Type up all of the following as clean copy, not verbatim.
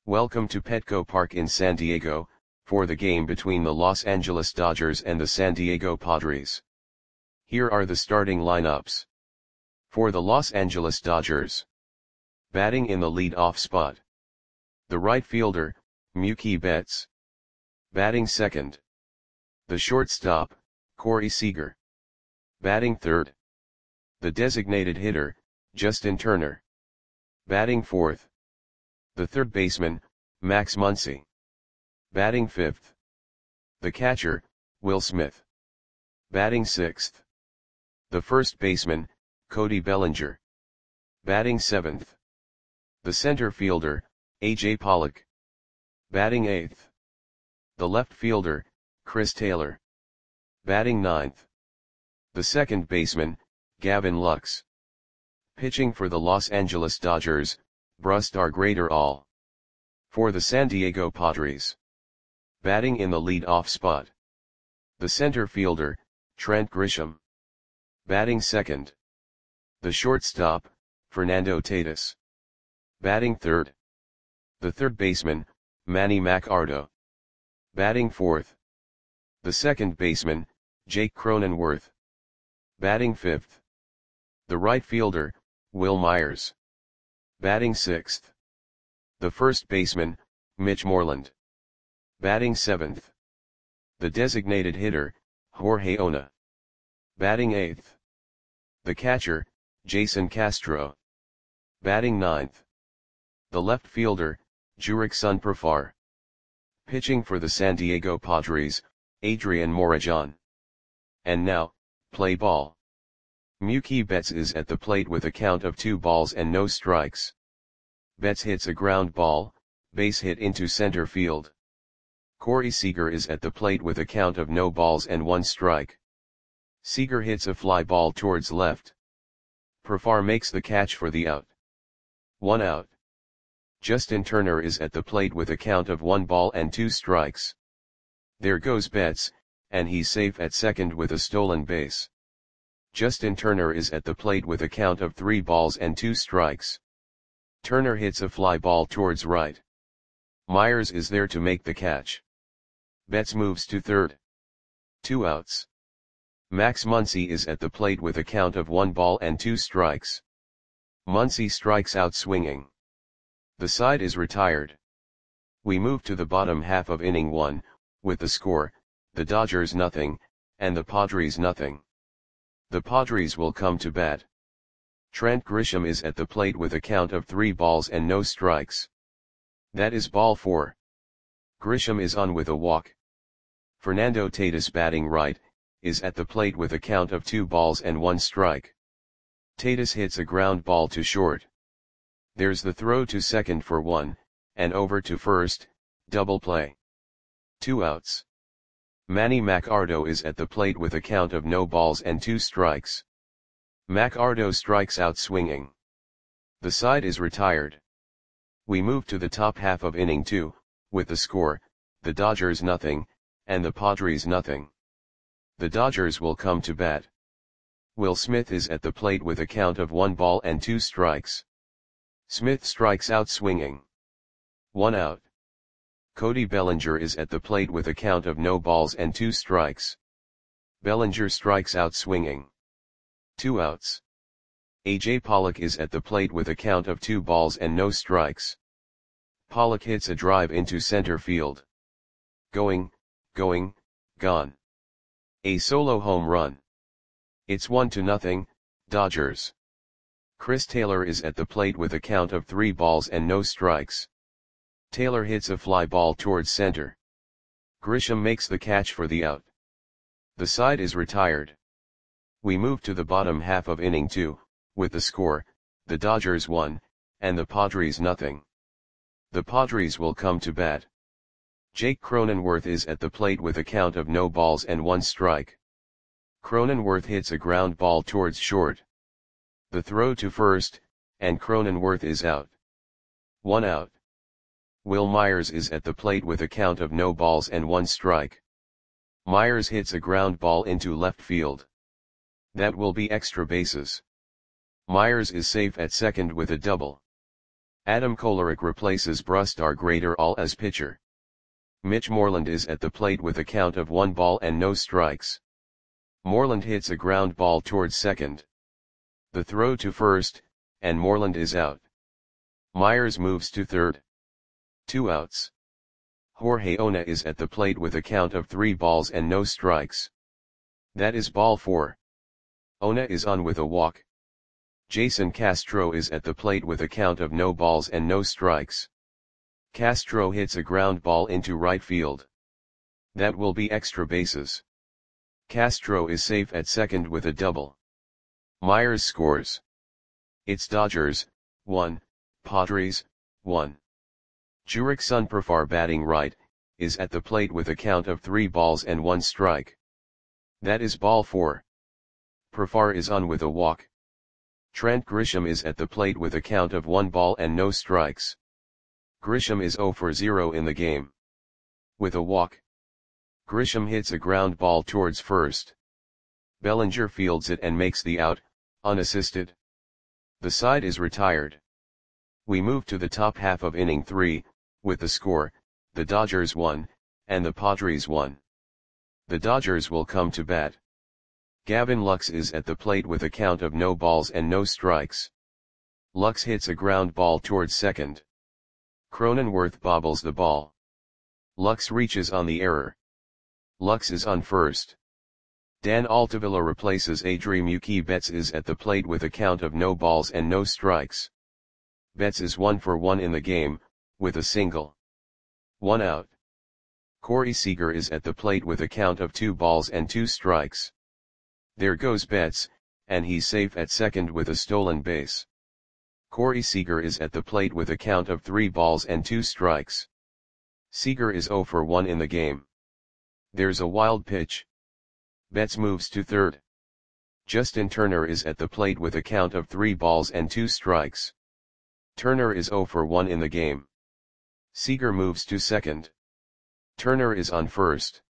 Welcome to Petco Park in San Diego, for the game between the Los Angeles Dodgers and the San Diego Padres. Here are the starting lineups. For the Los Angeles Dodgers. Batting in the lead-off spot. The right fielder, Mookie Betts. Batting second. The shortstop, Corey Seager. Batting third. The designated hitter, Justin Turner. Batting fourth. The third baseman, Max Muncy. Batting fifth. The catcher, Will Smith. Batting sixth. The first baseman, Cody Bellinger. Batting seventh. The center fielder, A.J. Pollock. Batting eighth. The left fielder, Chris Taylor. Batting ninth. The second baseman, Gavin Lux. Pitching for the Los Angeles Dodgers, Brusdar Graterol. For the San Diego Padres. Batting in the lead-off spot. The center fielder, Trent Grisham. Batting second. The shortstop, Fernando Tatis. Batting third. The third baseman, Manny Machado. Batting fourth. The second baseman, Jake Cronenworth. Batting fifth. The right fielder, Will Myers. Batting sixth. The first baseman, Mitch Moreland. Batting seventh. The designated hitter, Jorge Ona. Batting eighth. The catcher, Jason Castro. Batting ninth. The left fielder, Jurickson Profar. Pitching for the San Diego Padres, Adrian Morejon. And now, play ball. Mookie Betts is at the plate with a count of 2 balls and no strikes. Betts hits a ground ball, base hit into center field. Corey Seager is at the plate with a count of no balls and 1 strike. Seager hits a fly ball towards left. Profar makes the catch for the out. 1 out. Justin Turner is at the plate with a count of 1 ball and 2 strikes. There goes Betts, and he's safe at second with a stolen base. Justin Turner is at the plate with a count of 3 balls and 2 strikes. Turner hits a fly ball towards right. Myers is there to make the catch. Betts moves to third. 2 outs. Max Muncy is at the plate with a count of 1 ball and 2 strikes. Muncy strikes out swinging. The side is retired. We move to the bottom half of inning 1, with the score, the Dodgers nothing, and the Padres nothing. The Padres will come to bat. Trent Grisham is at the plate with a count of 3 balls and no strikes. That is ball 4. Grisham is on with a walk. Fernando Tatis, batting right, is at the plate with a count of 2 balls and 1 strike. Tatis hits a ground ball to short. There's the throw to second for 1, and over to first, double play. 2 outs. Manny Machado is at the plate with a count of no balls and 2 strikes. Machado strikes out swinging. The side is retired. We move to the top half of inning 2, with the score, the Dodgers nothing, and the Padres nothing. The Dodgers will come to bat. Will Smith is at the plate with a count of 1 ball and 2 strikes. Smith strikes out swinging. 1 out. Cody Bellinger is at the plate with a count of no balls and 2 strikes. Bellinger strikes out swinging. 2 outs. A.J. Pollock is at the plate with a count of 2 balls and no strikes. Pollock hits a drive into center field. Going, gone. A solo home run. It's 1-0, Dodgers. Chris Taylor is at the plate with a count of 3 balls and no strikes. Taylor hits a fly ball towards center. Grisham makes the catch for the out. The side is retired. We move to the bottom half of inning 2, with the score, the Dodgers 1, and the Padres nothing. The Padres will come to bat. Jake Cronenworth is at the plate with a count of no balls and 1 strike. Cronenworth hits a ground ball towards short. The throw to first, and Cronenworth is out. 1 out. Will Myers is at the plate with a count of no balls and 1 strike. Myers hits a ground ball into left field. That will be extra bases. Myers is safe at second with a double. Adam Kolarek replaces Brustar Graterol as pitcher. Mitch Moreland is at the plate with a count of 1 ball and no strikes. Moreland hits a ground ball towards second. The throw to first, and Moreland is out. Myers moves to third. 2 outs. Jorge Ona is at the plate with a count of 3 balls and no strikes. That is ball 4. Ona is on with a walk. Jason Castro is at the plate with a count of no balls and no strikes. Castro hits a ground ball into right field. That will be extra bases. Castro is safe at second with a double. Myers scores. It's Dodgers, 1, Padres, 1. Jurick Sunprafar batting right, is at the plate with a count of 3 balls and 1 strike. That is ball 4. Profar is on with a walk. Trent Grisham is at the plate with a count of 1 ball and no strikes. Grisham is 0 for 0 in the game. With a walk. Grisham hits a ground ball towards first. Bellinger fields it and makes the out, unassisted. The side is retired. We move to the top half of inning 3, with the score, the Dodgers 1, and the Padres 1. The Dodgers will come to bat. Gavin Lux is at the plate with a count of no balls and no strikes. Lux hits a ground ball towards second. Cronenworth bobbles the ball. Lux reaches on the error. Lux is on first. Dan Altavilla replaces Adri Mookie Betts is at the plate with a count of no balls and no strikes. Betts is 1 for 1 in the game, with a single. 1 out. Corey Seager is at the plate with a count of 2 balls and 2 strikes. There goes Betts, and he's safe at second with a stolen base. Corey Seager is at the plate with a count of 3 balls and 2 strikes. Seager is 0 for 1 in the game. There's a wild pitch. Betts moves to third. Justin Turner is at the plate with a count of 3 balls and 2 strikes. Turner is 0 for 1 in the game. Seager moves to second. Turner is on first.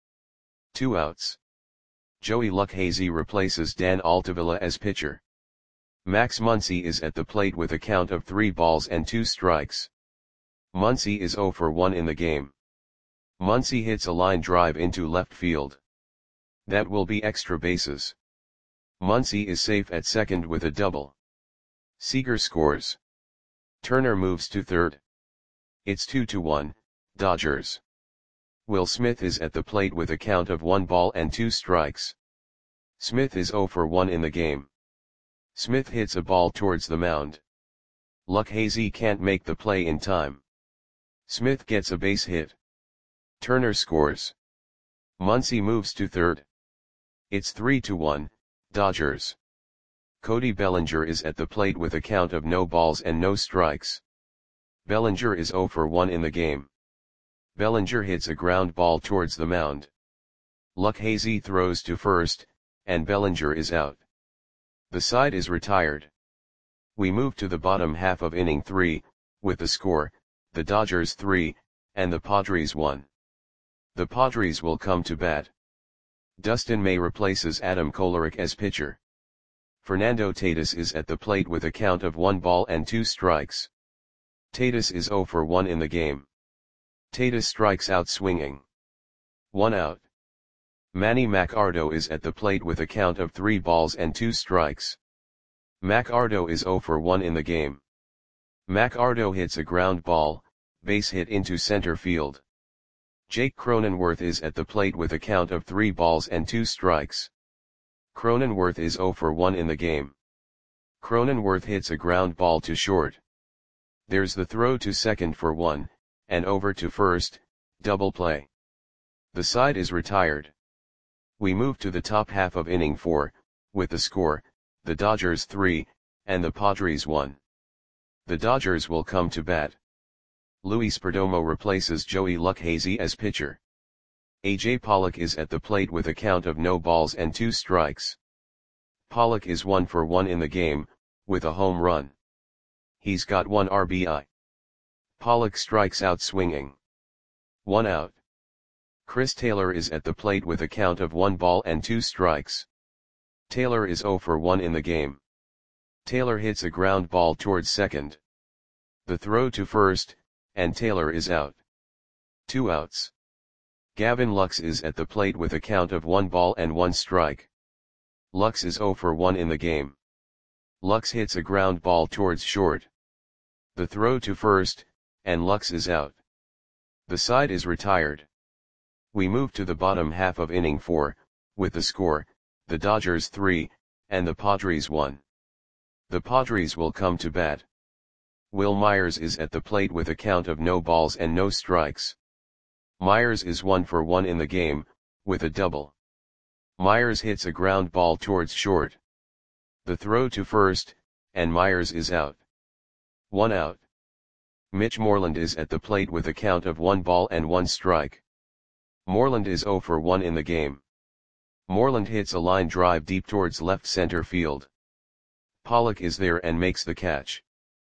2 outs. Joey Lucchesi replaces Dan Altavilla as pitcher. Max Muncy is at the plate with a count of 3 balls and 2 strikes. Muncy is 0 for 1 in the game. Muncy hits a line drive into left field. That will be extra bases. Muncy is safe at second with a double. Seager scores. Turner moves to third. It's 2-1, Dodgers. Will Smith is at the plate with a count of 1 ball and 2 strikes. Smith is 0 for 1 in the game. Smith hits a ball towards the mound. Lucchesi can't make the play in time. Smith gets a base hit. Turner scores. Muncy moves to third. It's 3-1, Dodgers. Cody Bellinger is at the plate with a count of no balls and no strikes. Bellinger is 0 for 1 in the game. Bellinger hits a ground ball towards the mound. Lucchesi throws to first, and Bellinger is out. The side is retired. We move to the bottom half of inning 3, with the score, the Dodgers 3, and the Padres 1. The Padres will come to bat. Dustin May replaces Adam Kolarek as pitcher. Fernando Tatis is at the plate with a count of 1 ball and 2 strikes. Tatis is 0 for 1 in the game. Tatis strikes out swinging. 1 out. Manny Machado is at the plate with a count of 3 balls and 2 strikes. Machado is 0 for 1 in the game. Machado hits a ground ball, base hit into center field. Jake Cronenworth is at the plate with a count of 3 balls and 2 strikes. Cronenworth is 0 for 1 in the game. Cronenworth hits a ground ball to short. There's the throw to second for 1, and over to first, double play. The side is retired. We move to the top half of inning 4, with the score, the Dodgers 3, and the Padres 1. The Dodgers will come to bat. Luis Perdomo replaces Joey Lucchesi as pitcher. A.J. Pollock is at the plate with a count of no balls and 2 strikes. Pollock is 1 for 1 in the game, with a home run. He's got 1 RBI. Pollock strikes out swinging. 1 out. Chris Taylor is at the plate with a count of 1 ball and 2 strikes. Taylor is 0 for 1 in the game. Taylor hits a ground ball towards second. The throw to first, and Taylor is out. 2 outs. Gavin Lux is at the plate with a count of 1 ball and 1 strike. Lux is 0 for 1 in the game. Lux hits a ground ball towards short. The throw to first, and Lux is out. The side is retired. We move to the bottom half of inning 4, with the score, the Dodgers 3, and the Padres 1. The Padres will come to bat. Will Myers is at the plate with a count of no balls and no strikes. Myers is 1 for 1 in the game, with a double. Myers hits a ground ball towards short. The throw to first, and Myers is out. 1 out. Mitch Moreland is at the plate with a count of 1 ball and 1 strike. Moreland is 0 for 1 in the game. Moreland hits a line drive deep towards left center field. Pollock is there and makes the catch.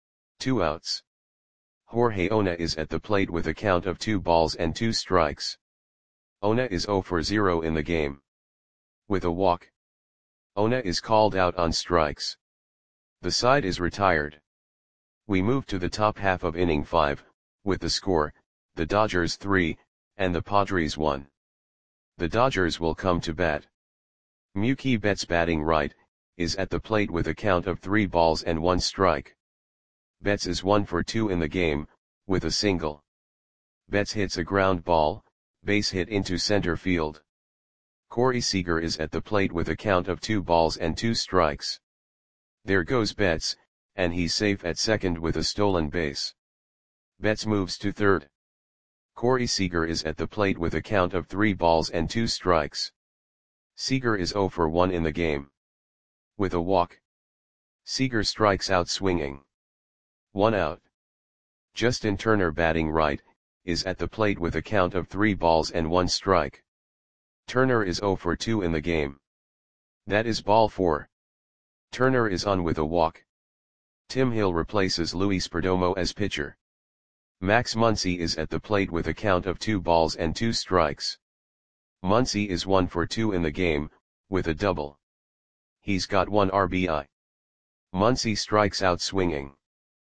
2 outs. Jorge Ona is at the plate with a count of 2 balls and 2 strikes. Ona is 0 for 0 in the game. With a walk. Ona is called out on strikes. The side is retired. We move to the top half of inning 5, with the score, the Dodgers 3, and the Padres 1. The Dodgers will come to bat. Mookie Betts batting right, is at the plate with a count of 3 balls and 1 strike. Betts is 1 for 2 in the game, with a single. Betts hits a ground ball, base hit into center field. Corey Seager is at the plate with a count of 2 balls and 2 strikes. There goes Betts, and he's safe at second with a stolen base. Betts moves to third. Corey Seager is at the plate with a count of 3 balls and 2 strikes. Seager is 0 for 1 in the game. With a walk. Seager strikes out swinging. 1 out. Justin Turner batting right, is at the plate with a count of 3 balls and 1 strike. Turner is 0 for 2 in the game. That is ball 4. Turner is on with a walk. Tim Hill replaces Luis Perdomo as pitcher. Max Muncy is at the plate with a count of 2 balls and 2 strikes. Muncy is 1 for 2 in the game, with a double. He's got 1 RBI. Muncy strikes out swinging.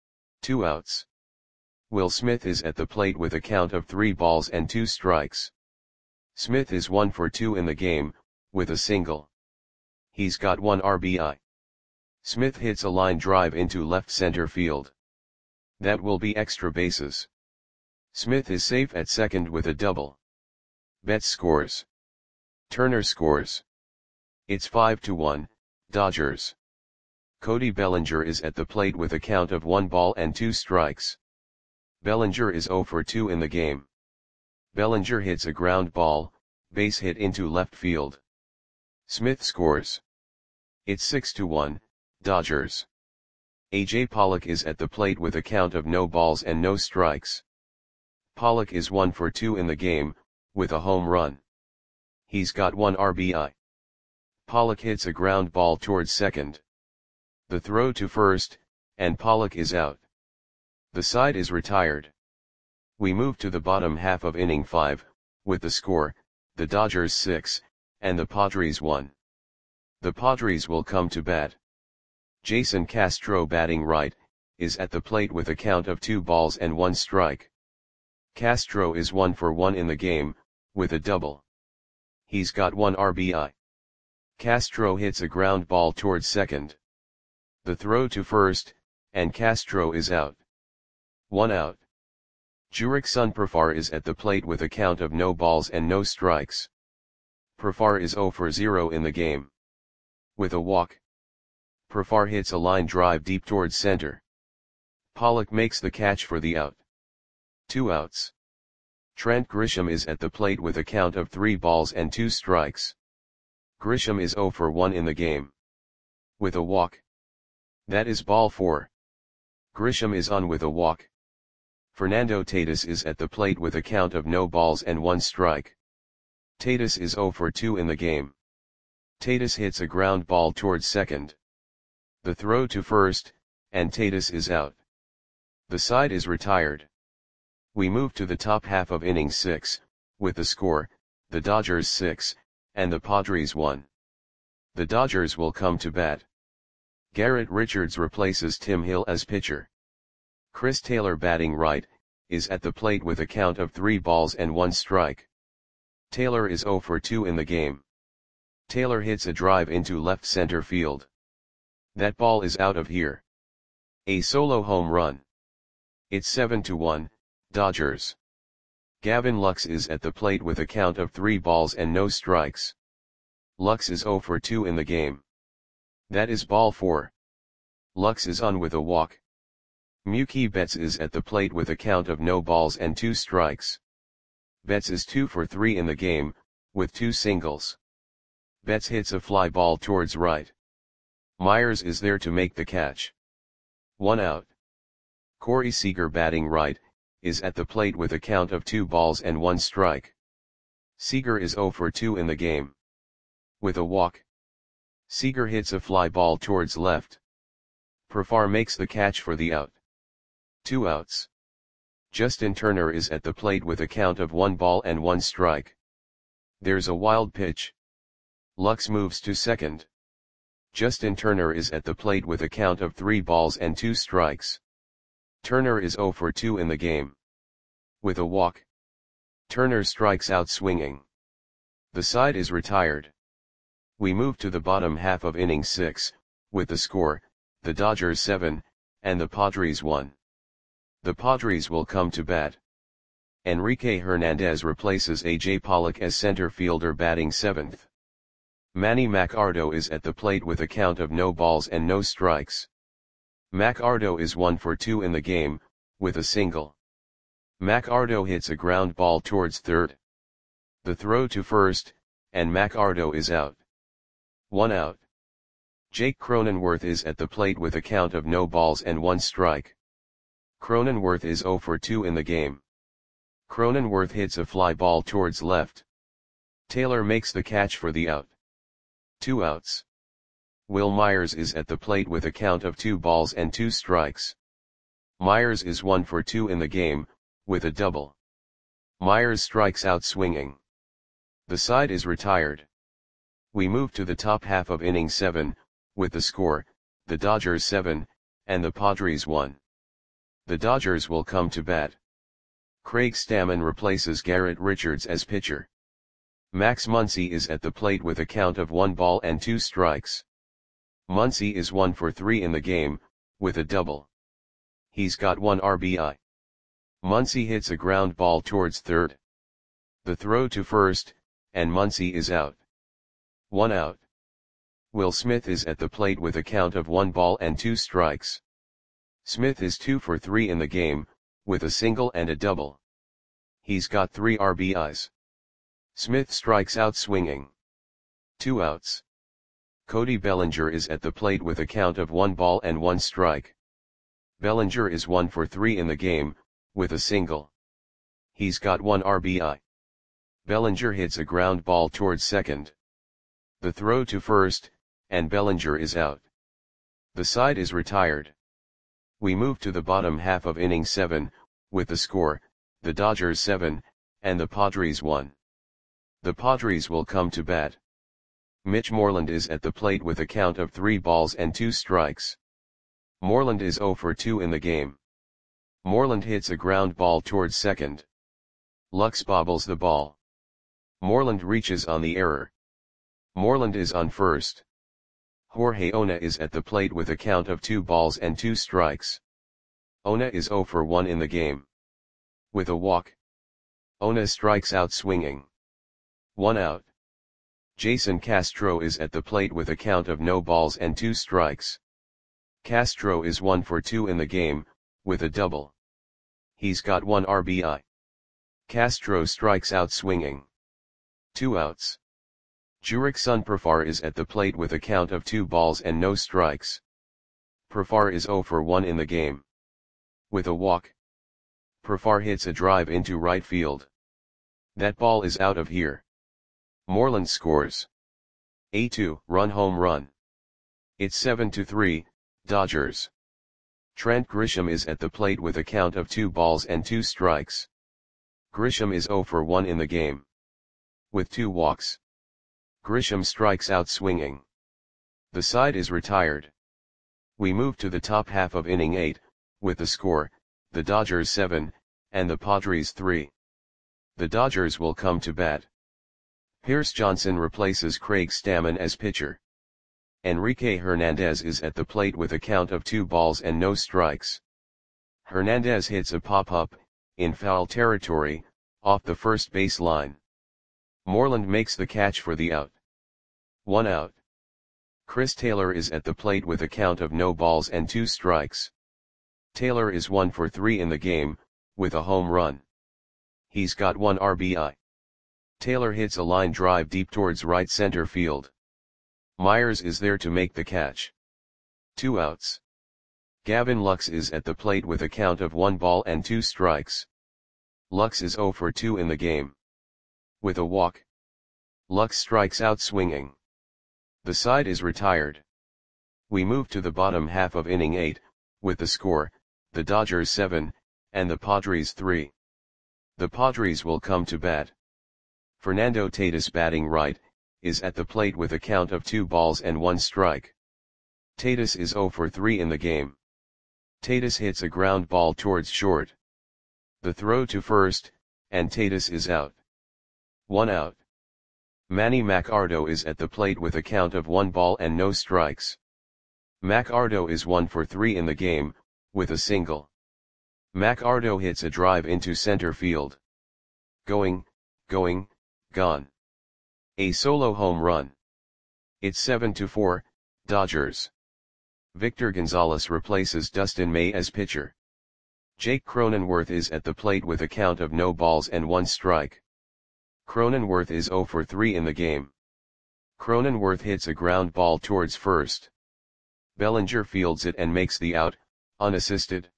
2 outs. Will Smith is at the plate with a count of 3 balls and 2 strikes. Smith is 1 for 2 in the game, with a single. He's got 1 RBI. Smith hits a line drive into left center field. That will be extra bases. Smith is safe at second with a double. Betts scores. Turner scores. It's 5-1, Dodgers. Cody Bellinger is at the plate with a count of 1 ball and 2 strikes. Bellinger is 0 for 2 in the game. Bellinger hits a ground ball, base hit into left field. Smith scores. It's 6-1, Dodgers. A.J. Pollock is at the plate with a count of no balls and no strikes. Pollock is 1 for 2 in the game, with a home run. He's got 1 RBI. Pollock hits a ground ball towards second. The throw to first, and Pollock is out. The side is retired. We move to the bottom half of inning 5, with the score, the Dodgers 6, and the Padres 1. The Padres will come to bat. Jason Castro batting right, is at the plate with a count of 2 balls and 1 strike. Castro is 1 for 1 in the game, with a double. He's got 1 RBI. Castro hits a ground ball towards second. The throw to first, and Castro is out. 1 out. Jurickson Profar is at the plate with a count of no balls and no strikes. Profar is 0 for 0 in the game. With a walk. Profar hits a line drive deep towards center. Pollock makes the catch for the out. 2 outs. Trent Grisham is at the plate with a count of 3 balls and 2 strikes. Grisham is 0 for 1 in the game. With a walk. That is ball 4. Grisham is on with a walk. Fernando Tatis is at the plate with a count of no balls and 1 strike. Tatis is 0 for 2 in the game. Tatis hits a ground ball towards second. The throw to first, and Tatis is out. The side is retired. We move to the top half of inning 6, with the score, the Dodgers 6, and the Padres 1. The Dodgers will come to bat. Garrett Richards replaces Tim Hill as pitcher. Chris Taylor batting right, is at the plate with a count of 3 balls and 1 strike. Taylor is 0 for 2 in the game. Taylor hits a drive into left center field. That ball is out of here. A solo home run. It's 7-1, Dodgers. Gavin Lux is at the plate with a count of 3 balls and no strikes. Lux is 0 for 2 in the game. That is ball 4. Lux is on with a walk. Mookie Betts is at the plate with a count of no balls and 2 strikes. Betts is 2 for 3 in the game, with 2 singles. Betts hits a fly ball towards right. Myers is there to make the catch. 1 out. Corey Seager batting right, is at the plate with a count of 2 balls and 1 strike. Seager is 0 for 2 in the game. With a walk. Seager hits a fly ball towards left. Profar makes the catch for the out. 2 outs. Justin Turner is at the plate with a count of 1 ball and 1 strike. There's a wild pitch. Lux moves to second. Justin Turner is at the plate with a count of 3 balls and 2 strikes. Turner is 0 for 2 in the game. With a walk. Turner strikes out swinging. The side is retired. We move to the bottom half of inning 6, with the score, the Dodgers 7, and the Padres 1. The Padres will come to bat. Enrique Hernandez replaces A.J. Pollock as center fielder batting 7th. Manny Machado is at the plate with a count of no balls and no strikes. Machado is 1 for 2 in the game, with a single. Machado hits a ground ball towards third. The throw to first, and Machado is out. 1 out. Jake Cronenworth is at the plate with a count of no balls and 1 strike. Cronenworth is 0 for 2 in the game. Cronenworth hits a fly ball towards left. Taylor makes the catch for the out. 2 outs. Will Myers is at the plate with a count of 2 balls and 2 strikes. Myers is 1 for 2 in the game, with a double. Myers strikes out swinging. The side is retired. We move to the top half of inning 7, with the score, the Dodgers 7, and the Padres 1. The Dodgers will come to bat. Craig Stammen replaces Garrett Richards as pitcher. Max Muncy is at the plate with a count of 1 ball and 2 strikes. Muncy is 1 for 3 in the game, with a double. He's got 1 RBI. Muncy hits a ground ball towards third. The throw to first, and Muncy is out. 1 out. Will Smith is at the plate with a count of 1 ball and 2 strikes. Smith is 2 for 3 in the game, with a single and a double. He's got 3 RBIs. Smith strikes out swinging. 2 outs. Cody Bellinger is at the plate with a count of 1 ball and 1 strike. Bellinger is 1 for 3 in the game, with a single. He's got 1 RBI. Bellinger hits a ground ball towards second. The throw to first, and Bellinger is out. The side is retired. We move to the bottom half of inning 7, with the score, the Dodgers 7, and the Padres 1. The Padres will come to bat. Mitch Moreland is at the plate with a count of 3 balls and 2 strikes. Moreland is 0 for 2 in the game. Moreland hits a ground ball towards second. Lux bobbles the ball. Moreland reaches on the error. Moreland is on first. Jorge Ona is at the plate with a count of 2 balls and 2 strikes. Ona is 0 for 1 in the game. With a walk. Ona strikes out swinging. 1 out. Jason Castro is at the plate with a count of no balls and 2 strikes. Castro is 1 for 2 in the game, with a double. He's got 1 RBI. Castro strikes out swinging. 2 outs. Jurickson Profar is at the plate with a count of 2 balls and no strikes. Profar is 0 for 1 in the game. With a walk. Profar hits a drive into right field. That ball is out of here. Moreland scores a 2-run home run. It's 7-3, Dodgers. Trent Grisham is at the plate with a count of 2 balls and 2 strikes. Grisham is 0 for 1 in the game. With 2 walks. Grisham strikes out swinging. The side is retired. We move to the top half of inning 8, with the score, the Dodgers 7, and the Padres 3. The Dodgers will come to bat. Pierce Johnson replaces Craig Stammen as pitcher. Enrique Hernandez is at the plate with a count of 2 balls and no strikes. Hernandez hits a pop-up, in foul territory, off the first base line. Moreland makes the catch for the out. 1 out. Chris Taylor is at the plate with a count of no balls and 2 strikes. Taylor is 1 for 3 in the game, with a home run. He's got 1 RBI. Taylor hits a line drive deep towards right center field. Myers is there to make the catch. 2 outs. Gavin Lux is at the plate with a count of 1 ball and 2 strikes. Lux is 0 for 2 in the game. With a walk, Lux strikes out swinging. The side is retired. We move to the bottom half of inning 8, with the score, the Dodgers 7, and the Padres 3. The Padres will come to bat. Fernando Tatis, batting right, is at the plate with a count of 2 balls and 1 strike. Tatis is 0 for 3 in the game. Tatis hits a ground ball towards short. The throw to first, and Tatis is out. 1 out. Manny Machado is at the plate with a count of 1 ball and no strikes. Machado is 1 for 3 in the game, with a single. Machado hits a drive into center field. Going, gone. A solo home run. It's 7-4, Dodgers. Victor Gonzalez replaces Dustin May as pitcher. Jake Cronenworth is at the plate with a count of no balls and 1 strike. Cronenworth is 0 for 3 in the game. Cronenworth hits a ground ball towards first. Bellinger fields it and makes the out, unassisted.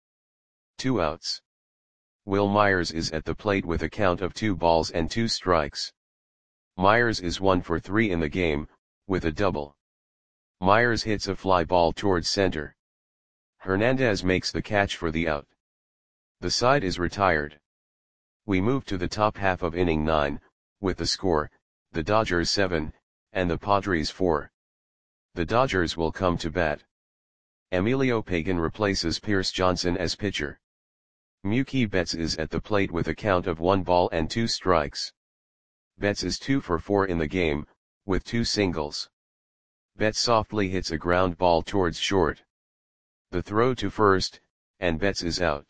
2 outs. Will Myers is at the plate with a count of 2 balls and 2 strikes. Myers is 1 for 3 in the game, with a double. Myers hits a fly ball towards center. Hernandez makes the catch for the out. The side is retired. We move to the top half of inning 9, with the score, the Dodgers 7, and the Padres 4. The Dodgers will come to bat. Emilio Pagan replaces Pierce Johnson as pitcher. Mookie Betts is at the plate with a count of 1 ball and 2 strikes. Betts is 2 for 4 in the game, with 2 singles. Betts softly hits a ground ball towards short. The throw to first, and Betts is out.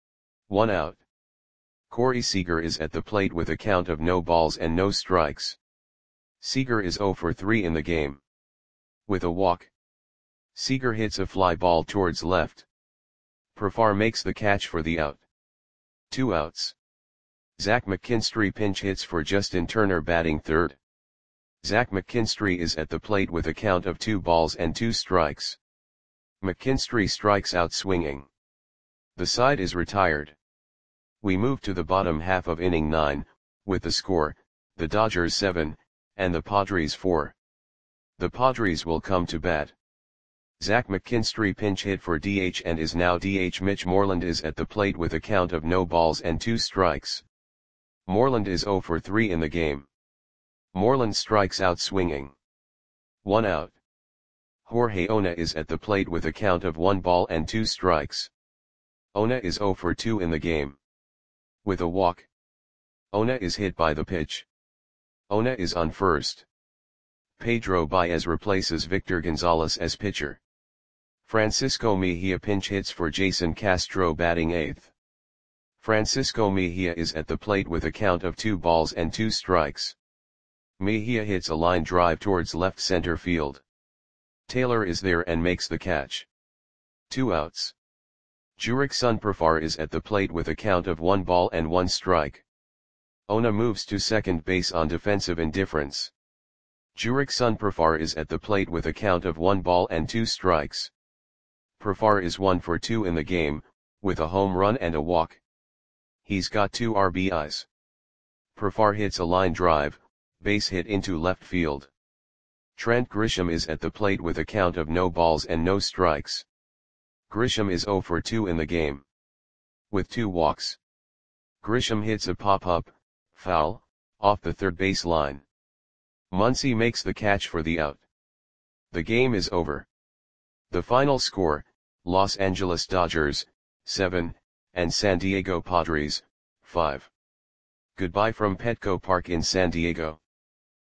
1 out. Corey Seager is at the plate with a count of no balls and no strikes. Seager is 0 for 3 in the game. With a walk, Seager hits a fly ball towards left. Profar makes the catch for the out. 2 outs. Zach McKinstry pinch hits for Justin Turner, batting third. Zach McKinstry is at the plate with a count of 2 balls and 2 strikes. McKinstry strikes out swinging. The side is retired. We move to the bottom half of inning 9, with the score, the Dodgers 7, and the Padres 4. The Padres will come to bat. Zach McKinstry pinch hit for DH and is now DH. Mitch Moreland is at the plate with a count of no balls and 2 strikes. Moreland is 0 for 3 in the game. Moreland strikes out swinging. 1 out. Jorge Ona is at the plate with a count of 1 ball and 2 strikes. Ona is 0 for 2 in the game. With a walk, Ona is hit by the pitch. Ona is on first. Pedro Baez replaces Victor Gonzalez as pitcher. Francisco Mejia pinch hits for Jason Castro, batting 8th. Francisco Mejia is at the plate with a count of 2 balls and 2 strikes. Mejia hits a line drive towards left center field. Taylor is there and makes the catch. 2 outs. Jurickson Profar is at the plate with a count of 1 ball and 1 strike. Ona moves to second base on defensive indifference. Jurickson Profar is at the plate with a count of 1 ball and 2 strikes. Profar is 1 for 2 in the game, with a home run and a walk. He's got 2 RBIs. Profar hits a line drive, base hit into left field. Trent Grisham is at the plate with a count of no balls and no strikes. Grisham is 0 for 2 in the game. With 2 walks. Grisham hits a pop-up, foul, off the third base line. Muncy makes the catch for the out. The game is over. The final score, Los Angeles Dodgers, 7, and San Diego Padres, 5. Goodbye from Petco Park in San Diego.